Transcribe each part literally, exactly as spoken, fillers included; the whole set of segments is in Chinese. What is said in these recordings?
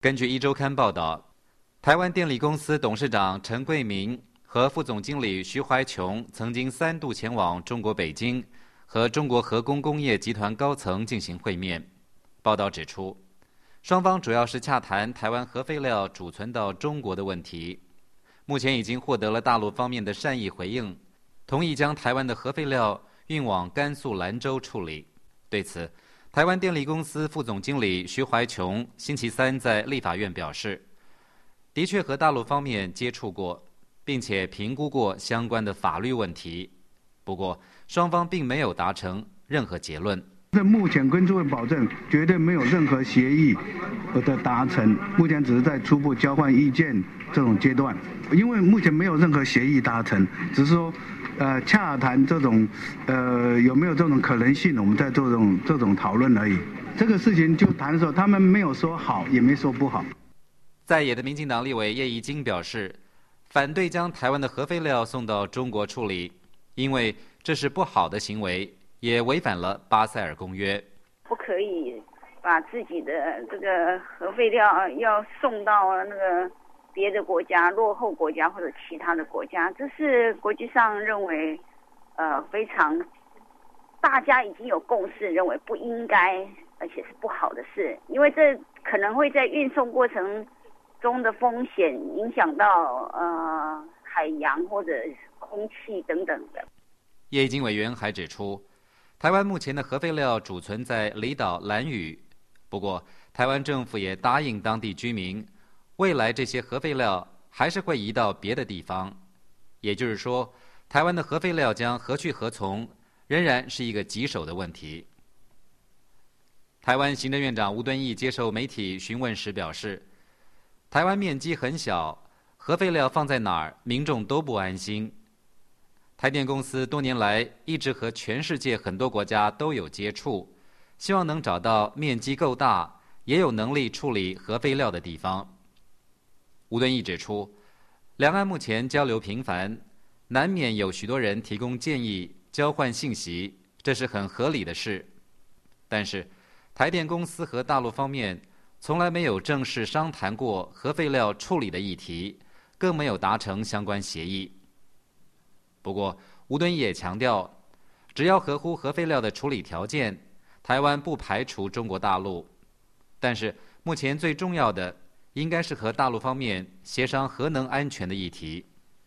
根据一周刊报道，台湾电力公司董事长陈桂明和副总经理徐怀琼曾经三度前往中国北京，和中国核工工业集团高层进行会面。报道指出，双方主要是洽谈台湾核废料储存到中国的问题。目前已经获得了大陆方面的善意回应，同意将台湾的核废料运往甘肃兰州处理。对此，台湾电力公司副总经理徐怀琼星期三在立法院表示，的确和大陆方面接触过，并且评估过相关的法律问题。不过，双方并没有达成任何结论。 目前跟诸位保证，绝对没有任何协议的达成，目前只是在初步交换意见这种阶段。因为目前没有任何协议达成，只是说，呃，洽谈这种，呃，有没有这种可能性，我们在做这种这种讨论而已。这个事情就谈的时候，他们没有说好，也没说不好。 在野的民进党立委叶宜津表示，反对将台湾的核废料送到中国处理，因为这是不好的行为，也违反了巴塞尔公约。 不可以把自己的这个核废料要送到那个别的国家、落后国家或者其他的国家，这是国际上认为呃非常大家已经有共识，认为不应该，而且是不好的事，因为这可能会在运送过程中的风险影响到呃海洋或者空气等等的。 叶宜津委员还指出，台湾目前的核废料储存在离岛兰屿，不过台湾政府也答应当地居民，未来这些核废料还是会移到别的地方。也就是说，台湾的核废料将何去何从，仍然是一个棘手的问题。台湾行政院长吴敦义接受媒体询问时表示，台湾面积很小，核废料放在哪儿，民众都不安心。台电公司多年来一直和全世界很多国家都有接触，希望能找到面积够大，也有能力处理核废料的地方。吴敦义指出，两岸目前交流频繁，难免有许多人提供建议、交换信息，这是很合理的事。但是，台电公司和大陆方面从来没有正式商谈过核废料处理的议题，更没有达成相关协议。不过，吴敦义也强调，只要合乎核废料的处理条件，台湾不排除中国大陆。但是，目前最重要的应该是和大陆方面协商核能安全的议题。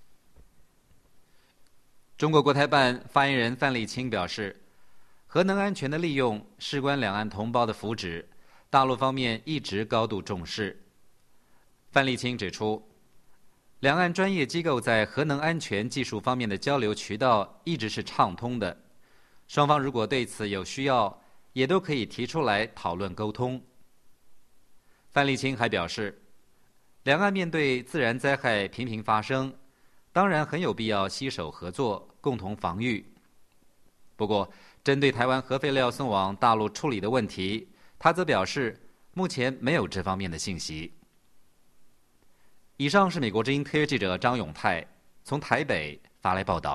中国国台办发言人范立清表示，核能安全的利用事关两岸同胞的福祉，大陆方面一直高度重视。范立清指出，两岸专业机构在核能安全技术方面的交流渠道一直是畅通的，双方如果对此有需要，也都可以提出来讨论沟通。范立清还表示，两岸面对自然灾害频频发生，当然很有必要携手合作，共同防御。不过，针对台湾核废料送往大陆处理的问题，他则表示，目前没有这方面的信息。以上是美国之音特约记者张永泰从台北发来报道。